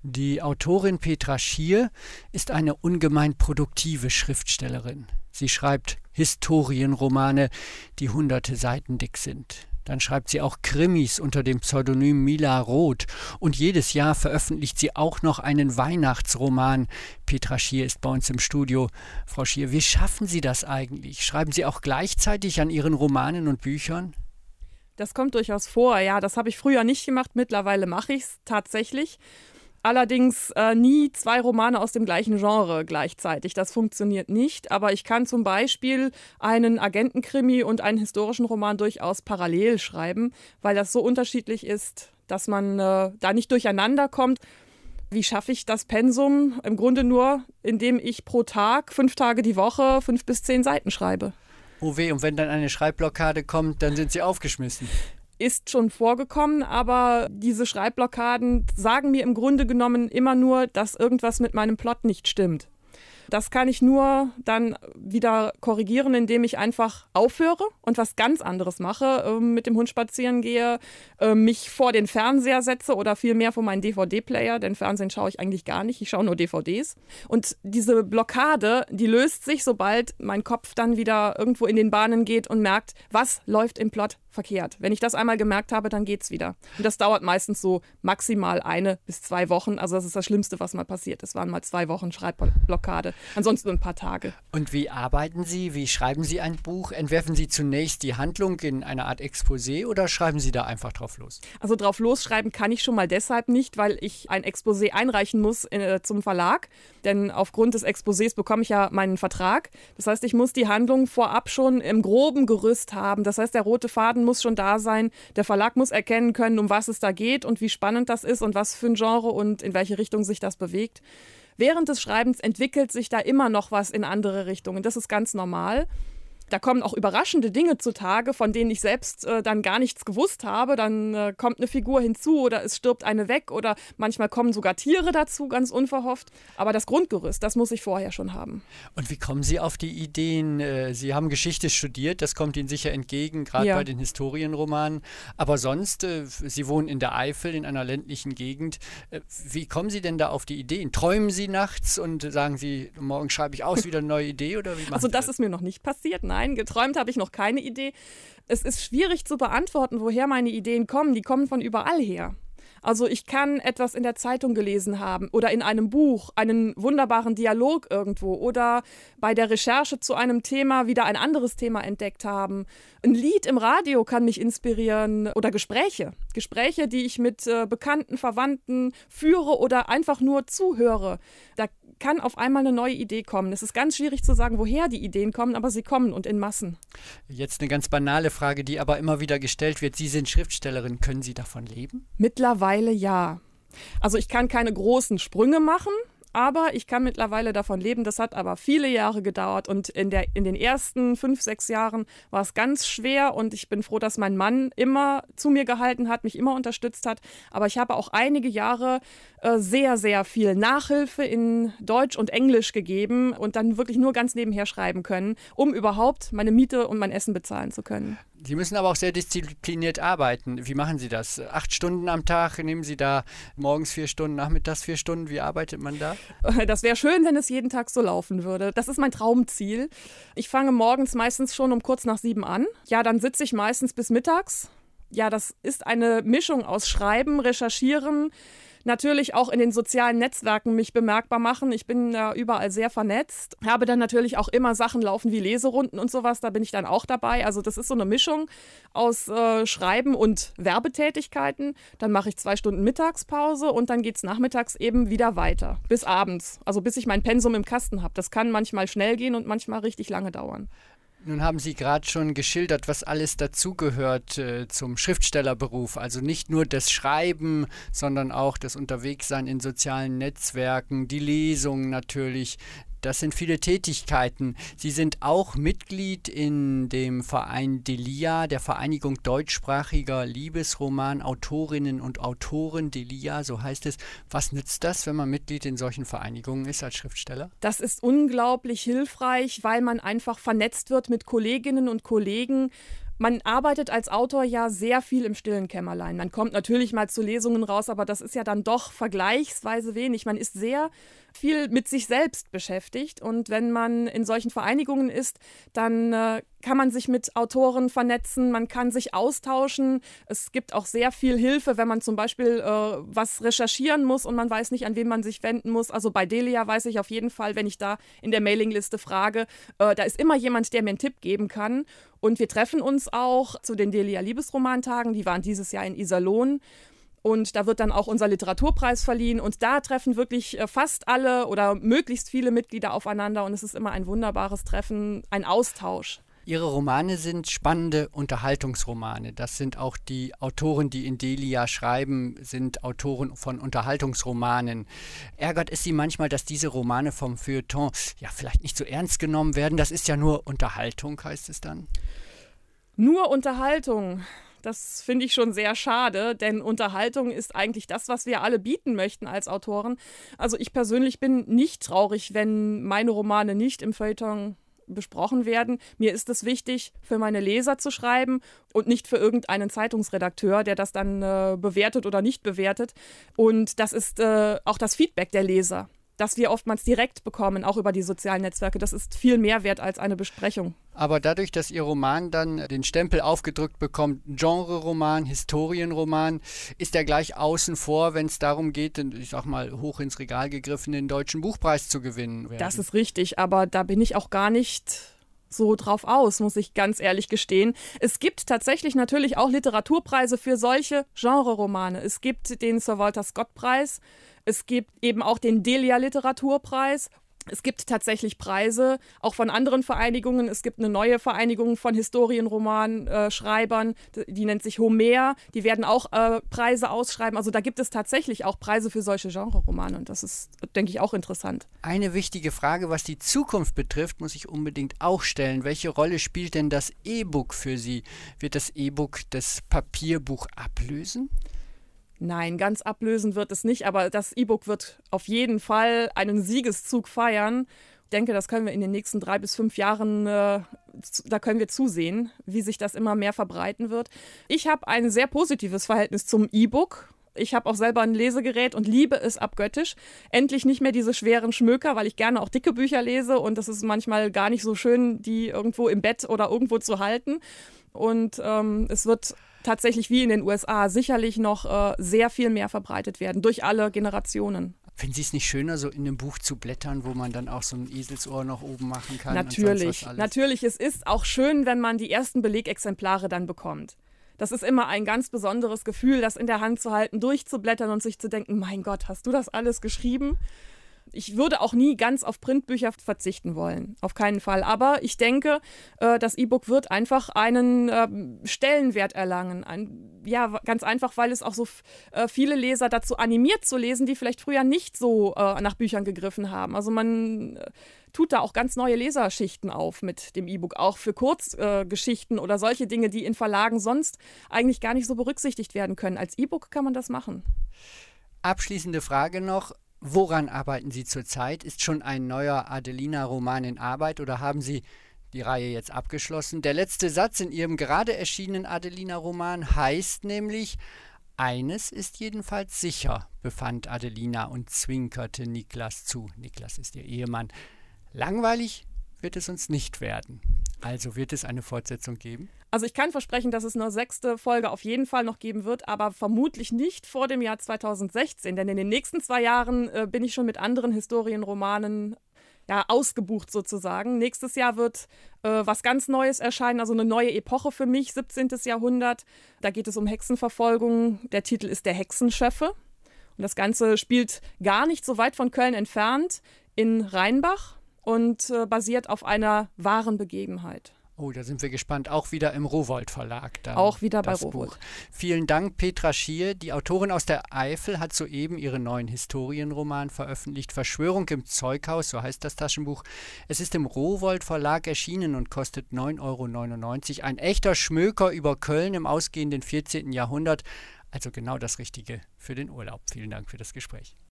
Die Autorin Petra Schier ist eine ungemein produktive Schriftstellerin. Sie schreibt Historienromane, die hunderte Seiten dick sind. Dann schreibt sie auch Krimis unter dem Pseudonym Mila Roth. Und jedes Jahr veröffentlicht sie auch noch einen Weihnachtsroman. Petra Schier ist bei uns im Studio. Frau Schier, wie schaffen Sie das eigentlich? Schreiben Sie auch gleichzeitig an Ihren Romanen und Büchern? Das kommt durchaus vor, ja. Das habe ich früher nicht gemacht. Mittlerweile mache ich es tatsächlich. Allerdings nie 2 Romane aus dem gleichen Genre gleichzeitig. Das funktioniert nicht. Aber ich kann zum Beispiel einen Agentenkrimi und einen historischen Roman durchaus parallel schreiben, weil das so unterschiedlich ist, dass man da nicht durcheinander kommt. Wie schaffe ich das Pensum? Im Grunde nur, indem ich pro Tag, 5 Tage die Woche, 5 bis 10 Seiten schreibe. Oh weh, und wenn dann eine Schreibblockade kommt, dann sind Sie aufgeschmissen. Ist schon vorgekommen, aber diese Schreibblockaden sagen mir im Grunde genommen immer nur, dass irgendwas mit meinem Plot nicht stimmt. Das kann ich nur dann wieder korrigieren, indem ich einfach aufhöre und was ganz anderes mache, mit dem Hund spazieren gehe, mich vor den Fernseher setze oder vielmehr vor meinen DVD-Player, denn Fernsehen schaue ich eigentlich gar nicht, ich schaue nur DVDs. Und diese Blockade, die löst sich, sobald mein Kopf dann wieder irgendwo in den Bahnen geht und merkt, was läuft im Plot verkehrt. Wenn ich das einmal gemerkt habe, dann geht's wieder. Und das dauert meistens so maximal 1 bis 2 Wochen. Also das ist das Schlimmste, was mal passiert. Es waren mal 2 Wochen Schreibblockade. Ansonsten ein paar Tage. Und wie arbeiten Sie? Wie schreiben Sie ein Buch? Entwerfen Sie zunächst die Handlung in einer Art Exposé oder schreiben Sie da einfach drauf los? Also drauf losschreiben kann ich schon mal deshalb nicht, weil ich ein Exposé einreichen muss zum Verlag. Denn aufgrund des Exposés bekomme ich ja meinen Vertrag. Das heißt, ich muss die Handlung vorab schon im groben Gerüst haben. Das heißt, der rote Faden muss schon da sein. Der Verlag muss erkennen können, um was es da geht und wie spannend das ist und was für ein Genre und in welche Richtung sich das bewegt. Während des Schreibens entwickelt sich da immer noch was in andere Richtungen. Das ist ganz normal. Da kommen auch überraschende Dinge zutage, von denen ich selbst dann gar nichts gewusst habe. Dann kommt eine Figur hinzu oder es stirbt eine weg oder manchmal kommen sogar Tiere dazu, ganz unverhofft. Aber das Grundgerüst, das muss ich vorher schon haben. Und wie kommen Sie auf die Ideen? Sie haben Geschichte studiert, das kommt Ihnen sicher entgegen, gerade bei den Historienromanen. Aber sonst, Sie wohnen in der Eifel, in einer ländlichen Gegend. Wie kommen Sie denn da auf die Ideen? Träumen Sie nachts und sagen Sie, morgen schreibe ich aus, wieder eine neue Idee? Oder wie machen Also das Sie das? ist mir noch nicht passiert, nein. Geträumt habe ich noch keine Idee. Es ist schwierig zu beantworten, woher meine Ideen kommen. Die kommen von überall her. Also ich kann etwas in der Zeitung gelesen haben oder in einem Buch, einen wunderbaren Dialog irgendwo oder bei der Recherche zu einem Thema wieder ein anderes Thema entdeckt haben. Ein Lied im Radio kann mich inspirieren oder Gespräche. Gespräche, die ich mit Bekannten, Verwandten führe oder einfach nur zuhöre. Da kann auf einmal eine neue Idee kommen. Es ist ganz schwierig zu sagen, woher die Ideen kommen, aber sie kommen und in Massen. Jetzt eine ganz banale Frage, die aber immer wieder gestellt wird. Sie sind Schriftstellerin, können Sie davon leben? Mittlerweile ja. Also ich kann keine großen Sprünge machen, aber ich kann mittlerweile davon leben. Das hat aber viele Jahre gedauert und in den ersten 5, 6 Jahren war es ganz schwer und ich bin froh, dass mein Mann immer zu mir gehalten hat, mich immer unterstützt hat. Aber ich habe auch einige Jahre sehr, sehr viel Nachhilfe in Deutsch und Englisch gegeben und dann wirklich nur ganz nebenher schreiben können, um überhaupt meine Miete und mein Essen bezahlen zu können. Sie müssen aber auch sehr diszipliniert arbeiten. Wie machen Sie das? 8 Stunden am Tag, nehmen Sie da morgens 4 Stunden, nachmittags 4 Stunden? Wie arbeitet man da? Das wäre schön, wenn es jeden Tag so laufen würde. Das ist mein Traumziel. Ich fange morgens meistens schon um kurz nach 7 an. Ja, dann sitze ich meistens bis mittags. Ja, das ist eine Mischung aus Schreiben, Recherchieren, natürlich auch in den sozialen Netzwerken mich bemerkbar machen. Ich bin da überall sehr vernetzt. Habe dann natürlich auch immer Sachen laufen wie Leserunden und sowas. Da bin ich dann auch dabei. Also das ist so eine Mischung aus Schreiben und Werbetätigkeiten. Dann mache ich 2 Stunden Mittagspause und dann geht es nachmittags eben wieder weiter. Bis abends. Also bis ich mein Pensum im Kasten habe. Das kann manchmal schnell gehen und manchmal richtig lange dauern. Nun haben Sie gerade schon geschildert, was alles dazugehört zum Schriftstellerberuf. Also nicht nur das Schreiben, sondern auch das Unterwegssein in sozialen Netzwerken, die Lesungen natürlich. Das sind viele Tätigkeiten. Sie sind auch Mitglied in dem Verein DELIA, der Vereinigung deutschsprachiger Liebesroman-Autorinnen und Autoren. DELIA, so heißt es. Was nützt das, wenn man Mitglied in solchen Vereinigungen ist als Schriftsteller? Das ist unglaublich hilfreich, weil man einfach vernetzt wird mit Kolleginnen und Kollegen Man arbeitet als Autor ja sehr viel im stillen Kämmerlein. Man kommt natürlich mal zu Lesungen raus, aber das ist ja dann doch vergleichsweise wenig. Man ist sehr viel mit sich selbst beschäftigt. Und wenn man in solchen Vereinigungen ist, dann kann man sich mit Autoren vernetzen, man kann sich austauschen. Es gibt auch sehr viel Hilfe, wenn man zum Beispiel was recherchieren muss und man weiß nicht, an wen man sich wenden muss. Also bei Delia weiß ich auf jeden Fall, wenn ich da in der Mailingliste frage, da ist immer jemand, der mir einen Tipp geben kann. Und wir treffen uns auch zu den Delia Liebesromantagen, die waren dieses Jahr in Iserlohn. Und da wird dann auch unser Literaturpreis verliehen. Und da treffen wirklich fast alle oder möglichst viele Mitglieder aufeinander. Und es ist immer ein wunderbares Treffen, ein Austausch. Ihre Romane sind spannende Unterhaltungsromane. Das sind auch die Autoren, die in Delia schreiben, sind Autoren von Unterhaltungsromanen. Ärgert es Sie manchmal, dass diese Romane vom Feuilleton ja vielleicht nicht so ernst genommen werden? Das ist ja nur Unterhaltung, heißt es dann? Nur Unterhaltung. Das finde ich schon sehr schade, denn Unterhaltung ist eigentlich das, was wir alle bieten möchten als Autoren. Also ich persönlich bin nicht traurig, wenn meine Romane nicht im Feuilleton besprochen werden. Mir ist es wichtig, für meine Leser zu schreiben und nicht für irgendeinen Zeitungsredakteur, der das dann bewertet oder nicht bewertet. Und das ist auch das Feedback der Leser, das wir oftmals direkt bekommen, auch über die sozialen Netzwerke. Das ist viel mehr wert als eine Besprechung. Aber dadurch, dass Ihr Roman dann den Stempel aufgedrückt bekommt, Genre-Roman, Historienroman, ist er gleich außen vor, wenn es darum geht, ich sag mal, hoch ins Regal gegriffen, den Deutschen Buchpreis zu gewinnen. Das ist richtig, aber da bin ich auch gar nicht so drauf aus, muss ich ganz ehrlich gestehen. Es gibt tatsächlich natürlich auch Literaturpreise für solche Genre-Romane. Es gibt den Sir Walter Scott-Preis, es gibt eben auch den Delia-Literaturpreis. Es gibt tatsächlich Preise, auch von anderen Vereinigungen. Es gibt eine neue Vereinigung von Historienromanschreibern, die nennt sich Homer. Die werden auch Preise ausschreiben. Also da gibt es tatsächlich auch Preise für solche Genre-Romane. Und das ist, denke ich, auch interessant. Eine wichtige Frage, was die Zukunft betrifft, muss ich unbedingt auch stellen. Welche Rolle spielt denn das E-Book für Sie? Wird das E-Book das Papierbuch ablösen? Nein, ganz ablösen wird es nicht, aber das E-Book wird auf jeden Fall einen Siegeszug feiern. Ich denke, das können wir in den nächsten 3 bis 5 Jahren, da können wir zusehen, wie sich das immer mehr verbreiten wird. Ich habe ein sehr positives Verhältnis zum E-Book. Ich habe auch selber ein Lesegerät und liebe es abgöttisch. Endlich nicht mehr diese schweren Schmöker, weil ich gerne auch dicke Bücher lese und das ist manchmal gar nicht so schön, die irgendwo im Bett oder irgendwo zu halten. Und es wird tatsächlich wie in den USA sicherlich noch sehr viel mehr verbreitet werden durch alle Generationen. Finden Sie es nicht schöner, so in einem Buch zu blättern, wo man dann auch so ein Eselsohr noch oben machen kann? Natürlich, natürlich. Es ist auch schön, wenn man die ersten Belegexemplare dann bekommt. Das ist immer ein ganz besonderes Gefühl, das in der Hand zu halten, durchzublättern und sich zu denken, mein Gott, hast du das alles geschrieben? Ich würde auch nie ganz auf Printbücher verzichten wollen, auf keinen Fall. Aber ich denke, das E-Book wird einfach einen Stellenwert erlangen. Ganz einfach, weil es auch so viele Leser dazu animiert zu lesen, die vielleicht früher nicht so nach Büchern gegriffen haben. Also man tut da auch ganz neue Leserschichten auf mit dem E-Book, auch für Kurzgeschichten oder solche Dinge, die in Verlagen sonst eigentlich gar nicht so berücksichtigt werden können. Als E-Book kann man das machen. Abschließende Frage noch. Woran arbeiten Sie zurzeit? Ist schon ein neuer Adelina-Roman in Arbeit oder haben Sie die Reihe jetzt abgeschlossen? Der letzte Satz in Ihrem gerade erschienenen Adelina-Roman heißt nämlich: Eines ist jedenfalls sicher, befand Adelina und zwinkerte Niklas zu. Niklas ist ihr Ehemann. Langweilig wird es uns nicht werden. Also wird es eine Fortsetzung geben? Also ich kann versprechen, dass es eine 6. Folge auf jeden Fall noch geben wird, aber vermutlich nicht vor dem Jahr 2016. Denn in den nächsten 2 Jahren bin ich schon mit anderen Historienromanen ausgebucht sozusagen. Nächstes Jahr wird was ganz Neues erscheinen, also eine neue Epoche für mich, 17. Jahrhundert. Da geht es um Hexenverfolgung. Der Titel ist Der Hexenschöffe. Und das Ganze spielt gar nicht so weit von Köln entfernt in Rheinbach und basiert auf einer wahren Begebenheit. Oh, da sind wir gespannt. Auch wieder im Rowohlt Verlag. Dann auch wieder bei das Rowohlt. Buch. Vielen Dank, Petra Schier. Die Autorin aus der Eifel hat soeben ihren neuen Historienroman veröffentlicht. Verschwörung im Zeughaus, so heißt das Taschenbuch. Es ist im Rowohlt Verlag erschienen und kostet 9,99 €. Ein echter Schmöker über Köln im ausgehenden 14. Jahrhundert. Also genau das Richtige für den Urlaub. Vielen Dank für das Gespräch.